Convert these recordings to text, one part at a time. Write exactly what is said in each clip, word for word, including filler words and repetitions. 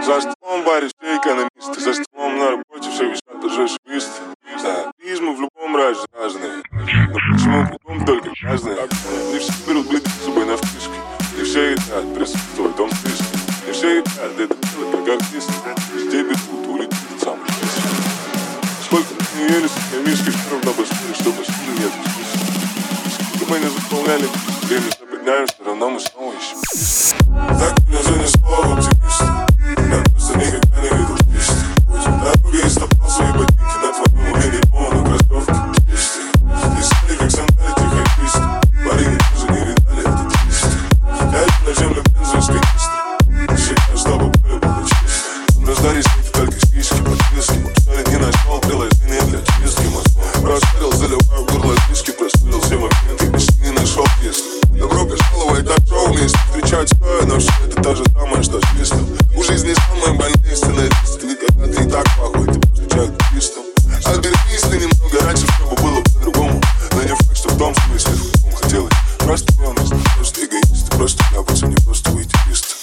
За столом в баре все экономисты, за столом на работе все висят торжествисты. Да, призмы в любом разе разные, но почему кругом только разные? Не все берут блин с собой на вписке, не все хотят присутствовать в том списке, не все хотят это делать как артисты. Везде бегут, улетит самый список. Сколько мы не ели с экономистки, все равно поспорили, что поспорили нет списка. Сколько мы не заполняли, время западняем, все равно мы снова ищем список. Так меня занесло в оптимист. Я просто никогда не видел список. Путем дороги и стопал свои ботинки на твоем уме, но кроссовки чисты. Не стали как сандали тихопист. Парень тоже не видали этот лист. Я иду на землю бензовской кисты. Сейчас чтобы поле было чисто. На здаре светит только списки, подписки. Посмотрит не нашел приложение для чистки мозгов. Расширил, заливаю горло диски. Простырил все моменты, почти не нашел песни. Добро пожаловать на шоу вместе. Встречать стоя, но все это то же самое, что чисто. У жизни самые больные сценаристы. Ведь когда ты и так плохой, ты просто человек туристом. Отберись ты немного раньше, чтобы было по-другому. Но не факт, что в том смысле, в каком хотелось. Просто ревность, просто эгоисты. Просто ляпаться, не просто выйти чисто.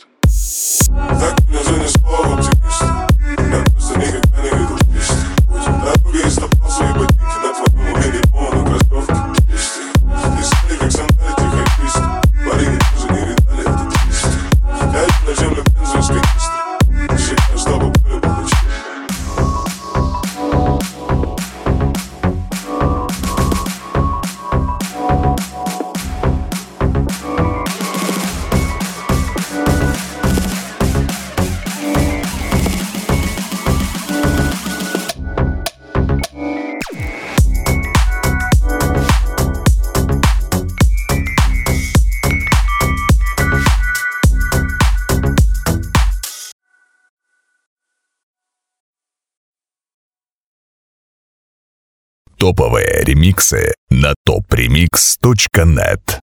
Так меня занесло в оптимист. Я просто никогда не видел список. Путем дороги и стопал свои ботинки на твоем уме, но кроссовки чисты. Не стали как сандали тихопист. Парень тоже не видали этот лист. Я иду на землю бензовской кисты. Сейчас чтобы поле было чисто. Топовые ремиксы на топ ремикс точка нет.